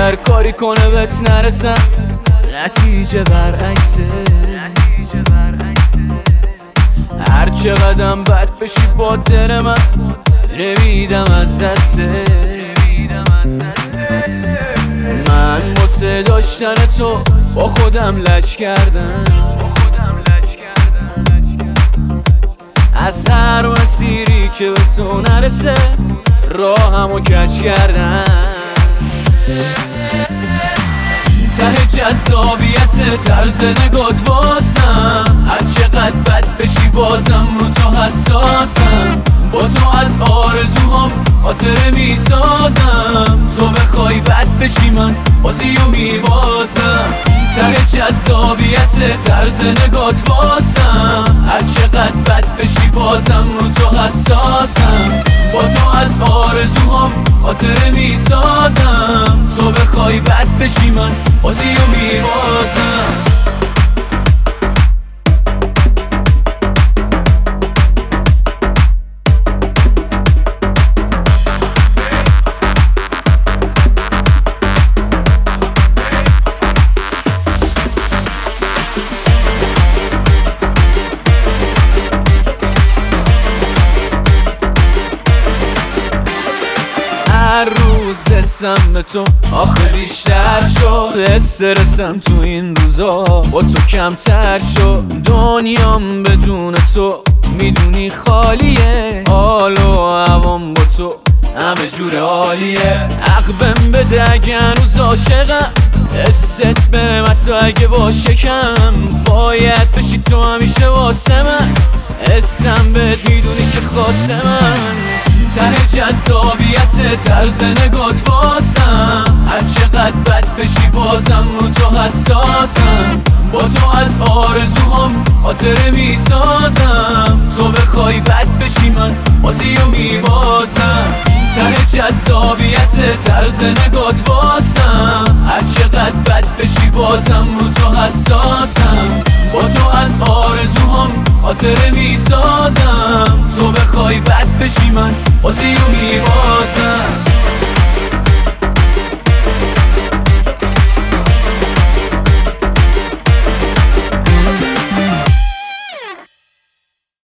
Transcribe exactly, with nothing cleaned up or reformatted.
هر کاری کنه بهت نرسم، نتیجه برعکسه. هر چقدرم بد بشی با دل من، نمیدم از دسته. من واسه داشتن تو با خودم لج کردم، از هر مسیری که به تو نرسه راهمو کج کردم. ته جذابیت طرز نگات واسم، هر چقدر بد بشی بازم رو تو حساسم. با تو از آرزوهام خاطره میسازم، تو بخوای بد بشی من بازیو میبازم. ته جذابیت طرز نگات واسم، هر چقدر بد بشی بازم رو تو حساسم. با تو از آرزوهام خاطره میسازم، تو بخوای بد بشی من بازیو میبازم. هر روز حسم به تو آخه بیشتر شد، استرسم تو این روزا با تو کمتر شد. دنیام بدون تو میدونی خالیه، حال و هوام با تو همه جور عالیه. عقبم بده اگه هنوز عاشقم، حست به من تا اگه باشه کم. باید بشی تو همیشه واسه من، حسم بهت میدونی که خاصه من. ته جذابیت طرز نگات واسم، هر چقدر بد بشی بازم رو تو حساسم. با تو از آرزوهام خاطره میسازم، تو بخوای بد بشی من بازیو میبازم. ته جذابیت طرز نگات واسم، هر چقدر بد بشی بازم رو تو حساسم. با تو از آرزوهام خاطره میسازم، تو بخوای بد بشی من بازیو میبازم.